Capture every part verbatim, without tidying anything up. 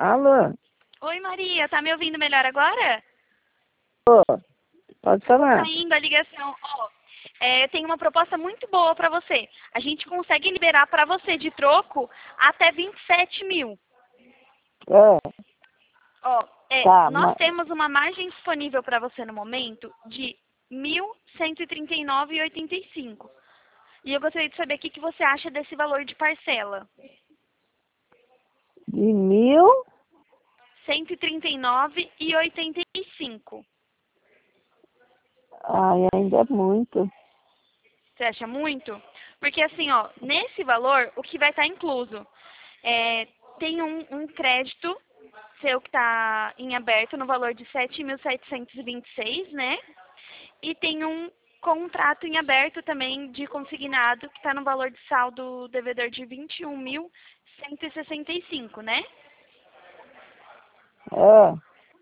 Alô? Oi, Maria, tá me ouvindo melhor agora? Ô, pode falar. Saindo a ligação. Ó, é, eu tenho uma proposta muito boa pra você. A gente consegue liberar pra você de troco até vinte e sete mil. É, Ó, é, tá, nós mas... temos uma margem disponível pra você no momento de mil cento e trinta e nove reais e oitenta e cinco centavos. E eu gostaria de saber o que, que você acha desse valor de parcela. De mil? cento e trinta e nove reais e oitenta e cinco centavos. Ai, ainda é muito. Você acha muito? Porque assim, ó, nesse valor, o que vai estar incluso? É, tem um, um crédito seu que está em aberto no valor de sete mil setecentos e vinte e seis, né? E tem um contrato em aberto também de consignado que está no valor de saldo devedor de vinte e um mil cento e sessenta e cinco, né? É,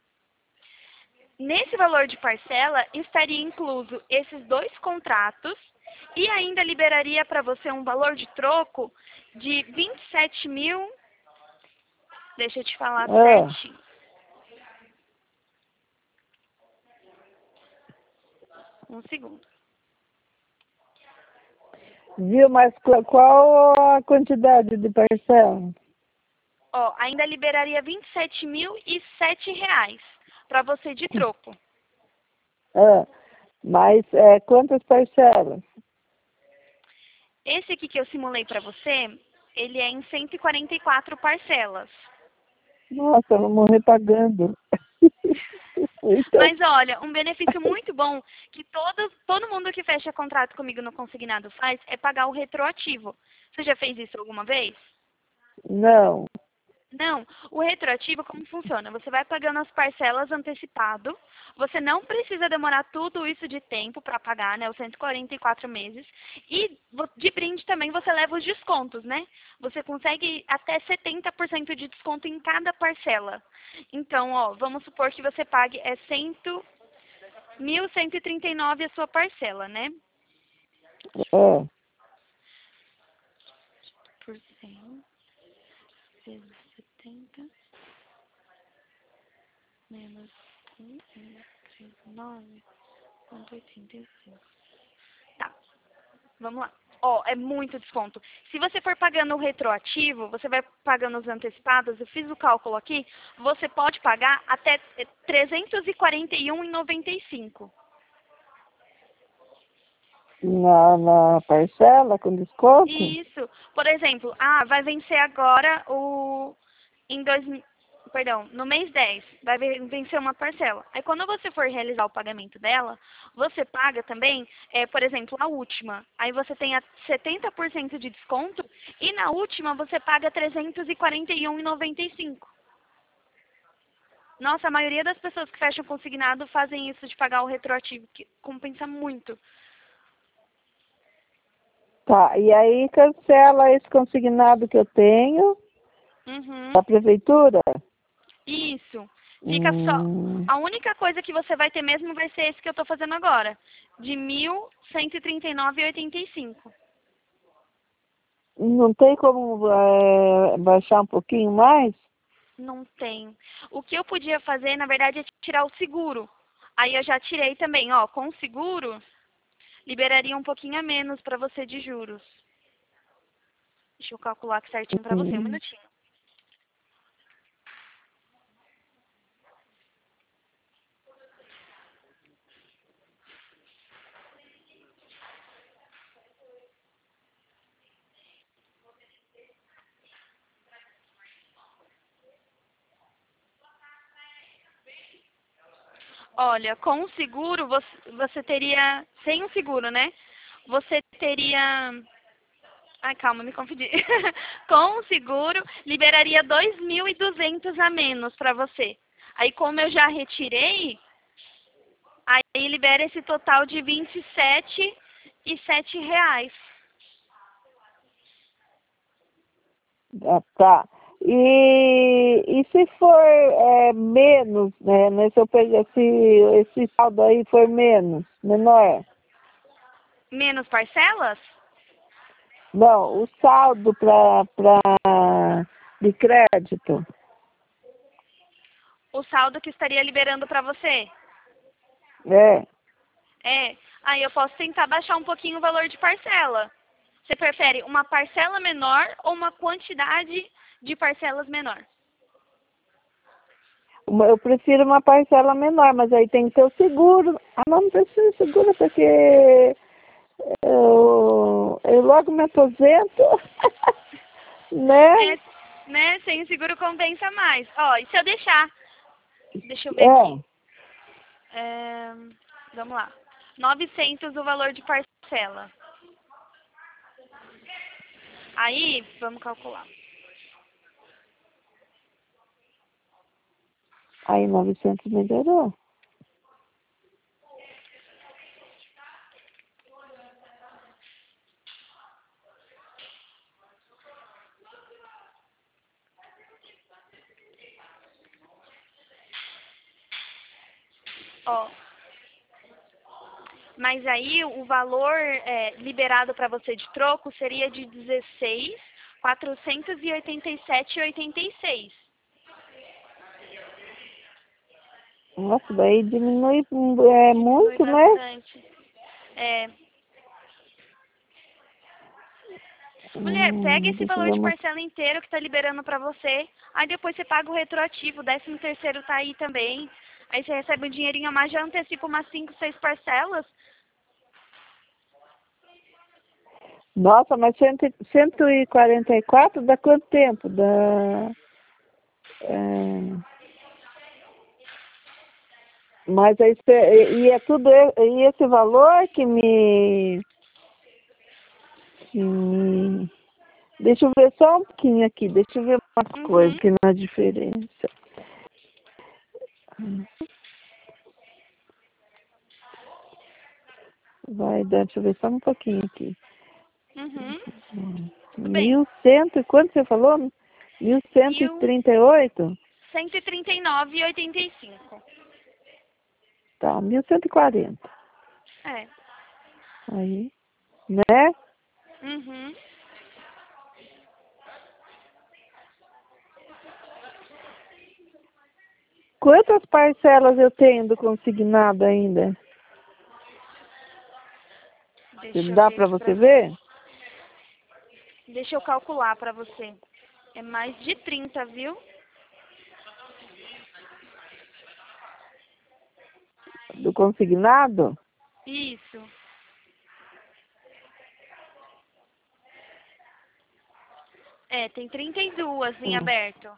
Nesse valor de parcela estaria incluso esses dois contratos e ainda liberaria para você um valor de troco de vinte e sete mil. Deixa eu te falar é. certinho. Um segundo. Viu, mas qual, qual a quantidade de parcela? Ó, ainda liberaria vinte e sete mil e sete reais para você de troco. É, mas é, quantas parcelas? Esse aqui que eu simulei para você, ele é em cento e quarenta e quatro parcelas. Nossa, eu vou morrer pagando. Então, Mas olha, um benefício muito bom que todo, todo mundo que fecha contrato comigo no consignado faz é pagar o retroativo. Você já fez isso alguma vez? não. Não. O retroativo, como funciona? Você vai pagando as parcelas antecipado. Você não precisa demorar tudo isso de tempo para pagar, né? Os cento e quarenta e quatro meses. E vo- de brinde também você leva os descontos, né? Você consegue até setenta por cento de desconto em cada parcela. Então, ó, vamos supor que você pague é cem, mil cento e trinta e nove a sua parcela, né? É, Por cem vezes setenta menos um, trinta e nove, oitenta e cinco. Tá, vamos lá. Ó, é muito desconto. Se você for pagando o retroativo, você vai pagando os antecipados, eu fiz o cálculo aqui, você pode pagar até trezentos e quarenta e um reais e noventa e cinco. na, na parcela com desconto? Isso. Por exemplo, ah, vai vencer agora o em dois, mil- perdão, no mês dez, vai ven- vencer uma parcela. Aí quando você for realizar o pagamento dela, você paga também, é, por exemplo, a última. Aí você tem a setenta por cento de desconto e na última você paga trezentos e quarenta e um reais e noventa e cinco. Nossa, a maioria das pessoas que fecham consignado fazem isso de pagar o retroativo, que compensa muito. Tá, e aí cancela esse consignado que eu tenho Uhum. da prefeitura? Isso. Fica só. Hum, A única coisa que você vai ter mesmo vai ser esse que eu estou fazendo agora. De mil cento e trinta e nove reais e oitenta e cinco. não tem como é, baixar um pouquinho mais? Não tem. O que eu podia fazer, na verdade, é tirar o seguro. Aí eu já tirei também, ó. Com o seguro, liberaria um pouquinho a menos para você de juros. Deixa eu calcular aqui certinho para você. Um Hum. minutinho. Olha, com o seguro, você, você teria. Sem o seguro, né? Você teria. Ai, calma, me confundi. Com o seguro, liberaria dois mil e duzentos a menos para você. Aí, como eu já retirei, aí libera esse total de vinte e sete e sete reais. Ah, tá. E, e se for é, menos, né? né, Se eu pegar esse, esse saldo aí for menos, menor. Menos parcelas? Não, o saldo pra, pra, de crédito. o saldo que estaria liberando para você. É. É, aí eu posso tentar baixar um pouquinho o valor de parcela. Você prefere uma parcela menor ou uma quantidade de parcelas menor? Uma- Eu prefiro uma parcela menor, mas aí tem que ter o seguro. Ah, não, não precisa de seguro porque eu, eu logo me aposento, né? É, né? Sem seguro compensa mais. Ó, e se eu deixar? Deixa eu ver aqui. É. É, vamos lá. novecentos o valor de parcela. Aí, vamos calcular. Aí novecentos melhorou. Ó, mas aí o valor é, liberado para você de troco seria de dezesseis mil quatrocentos e oitenta e sete reais e oitenta e seis centavos. Nossa, daí diminui é, Diminui muito, né? bastante. É, mulher, pega Hum, esse deixa eu valor ver de uma. parcela inteiro que tá liberando para você, aí depois você paga o retroativo, o décimo terceiro tá aí também. Aí você recebe um dinheirinho a mais, já antecipa umas cinco, seis parcelas. Nossa, mas cento, cento e quarenta e quatro dá quanto tempo? Dá. É, mas aí, cê- e é tudo e e esse valor que me, que me. Deixa eu ver só um pouquinho aqui, deixa eu ver umas coisas Uhum, que não há diferença. Vai dar, deixa eu ver só um pouquinho aqui. uhum, tudo bem. Mil cento, quanto você falou? Mil cento e Mil trinta e oito? cento e trinta e nove e oitenta e cinco. Tá, mil cento e quarenta. É. Aí, né? Uhum. Quantas parcelas eu tenho do consignado ainda? Deixa eu Dá ver para aqui pra você você. ver? Deixa eu calcular pra você. É mais de trinta, viu? Do consignado? Isso. É, tem trinta e duas em Hum. aberto.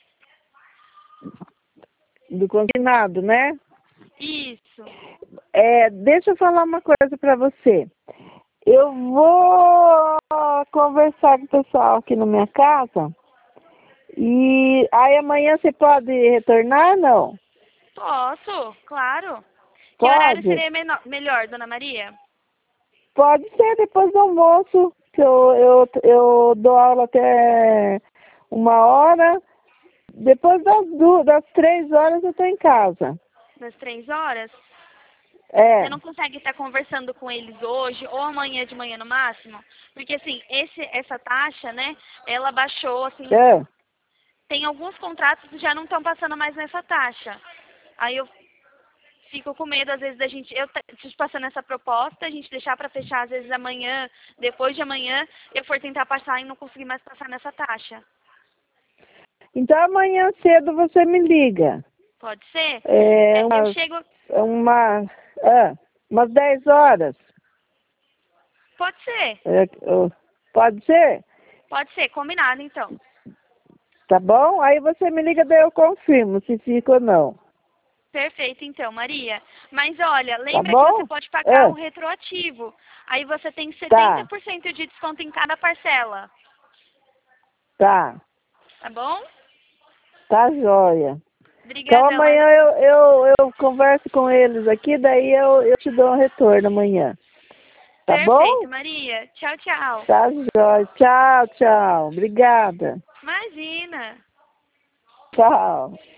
Do consignado, né? Isso. É, deixa eu falar uma coisa para você. Eu vou conversar com o pessoal aqui na minha casa. E aí amanhã você pode retornar, não? Posso, claro. Que horário Pode? seria menor- melhor, dona Maria? Pode ser depois do almoço, que eu, eu, eu dou aula até uma hora. Depois das, duas, das três horas eu estou em casa. Das três horas? Você É, não consegue estar conversando com eles hoje ou amanhã de manhã no máximo? Porque assim, esse, essa taxa, né, ela baixou, assim, é. tem alguns contratos que já não estão passando mais nessa taxa. Aí eu fico com medo, às vezes, da gente, eu t- te passando essa proposta, a gente deixar para fechar, às vezes, amanhã, depois de amanhã, eu for tentar passar e não conseguir mais passar nessa taxa. Então amanhã cedo você me liga. Pode ser? É, É, eu umas, chego, uma, é, umas dez horas. pode ser, É, ó, pode ser? pode ser, combinado, então. Tá bom? Aí você me liga, daí eu confirmo se fica ou não. Perfeito, então, Maria. Mas olha, Tá lembra que você bom? pode pagar o É, retroativo. Aí você tem setenta tá, por cento de desconto em cada parcela. tá. Tá bom? Tá joia. Então Obrigadão, amanhã Maria. eu, eu, eu converso com eles aqui, daí eu, eu te dou um retorno amanhã. Tá Perfeito, bom? Maria. Tchau, tchau. Tá joia. Tchau, tchau. Obrigada. Imagina. Tchau.